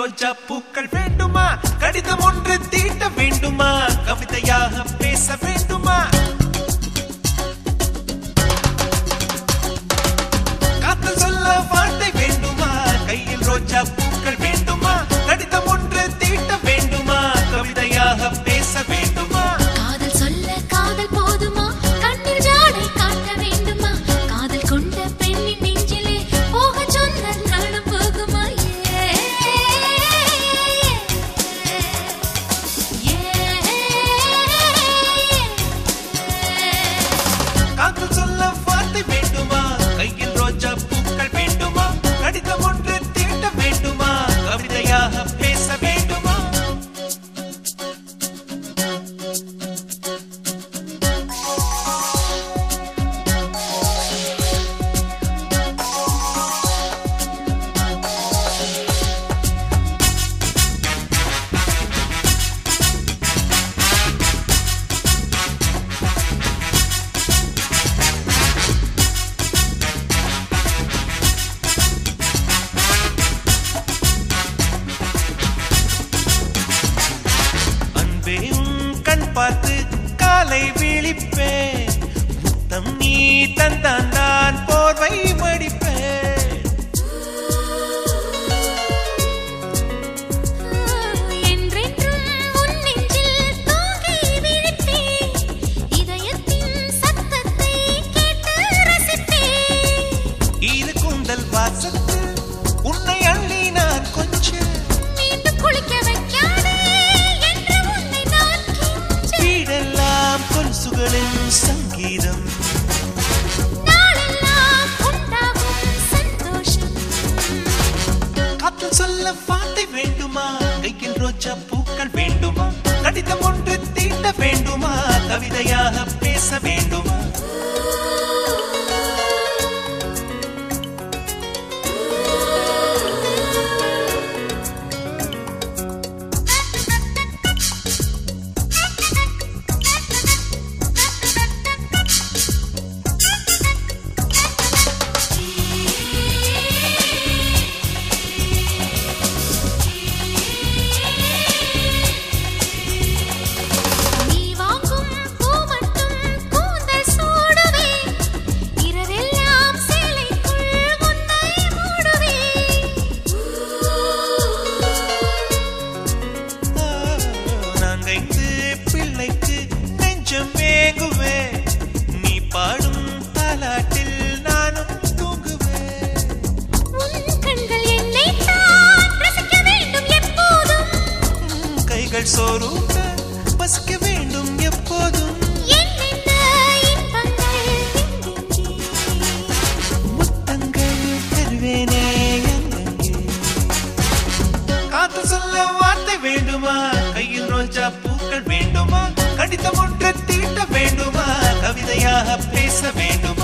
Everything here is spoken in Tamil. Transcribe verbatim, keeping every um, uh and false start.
ரோஜா பூக்கள் வேண்டுமா, கடிதம் ஒன்று தீட்ட வேண்டுமா, கவிதையாக பேச வேண்டுமா, காத்தல் சொல்ல வார்த்தை வேண்டுமா, கையில் ரோஜா பூக்கள் வேண்டுமா, கடிதம் ஒன்று தீட்ட வேண்டுமா, கவிதையாக பேச வேண்டுமா, காதல் சொல்ல காதல் போதுமா, கண்ணில் ஜாடை காட்ட வேண்டுமா, காதல் கொண்ட பெண்ணின் நெஞ்சிலே போக சொன்ன நாளும் போகுமா. காதல் சொல்ல வார்த்தை வேண்டுமா, கையில் ரோஜா பூக்கள் வேண்டுமா, கடிதம் ஒன்று தீட்ட வேண்டுமா, கவிதையாக பேச வேண்டுமா. பார்த்து காலை விழிப்பேன், முத்தம் நீ தந்தான் நான் போர்வை மடிப்பேன், என்றென்றும் உன் நெஞ்சில் தூங்கி விழிப்பேன், இதயத்தின் சத்தத்தை கேட்டு ரசிப்பேன், இது கூந்தல் வாசத்து உன்னை அள்ளி நான் கொஞ்சம் மீண்டும் குளிக்க வைக்காதே என்று உன்னை நான் கெஞ்ச, வீடெல்லாம் கொலுசுகளின் சங்கீதம், நாளெல்லாம் உண்டாகும் சந்தோஷம். காதல் சொல்ல வார்த்தை வேண்டுமா, கையில் ரோஜா பூக்கள் வேண்டுமா, கடிதம் ஒன்று தீட்ட வேண்டுமா, கவிதையாக பேச வேண்டுமா. நீ வாங்கும் பூ மட்டும் கூந்தல் சூடுவே, இரவெல்லாம் சேலைக்குள் உன்னை மூடுவே, நான் கைந்து பிள்ளைக்கு நெஞ்சம் ஏங்குவே, நீ பாடும் தாலாட்டில் நானும் தூங்குவேன், உன் கண்கள் என்னைத்தான் ரசிக்க வேண்டும் எப்போதும், கைகள் சோறுக்க பசிக்க வேண்டும் எப்போதும், என்னென்ன இன்பங்கள் எங்கெங்கே, முத்தங்கள் தருவேனே எங்கெங்கே. காதல் சொல்ல வார்த்தை வேண்டுமா, கையில் ரோஜா பூக்கள் வேண்டுமா, கடிதம் ஒன்று தீட்ட வேண்டுமா, கவிதையாக பேச வேண்டுமா.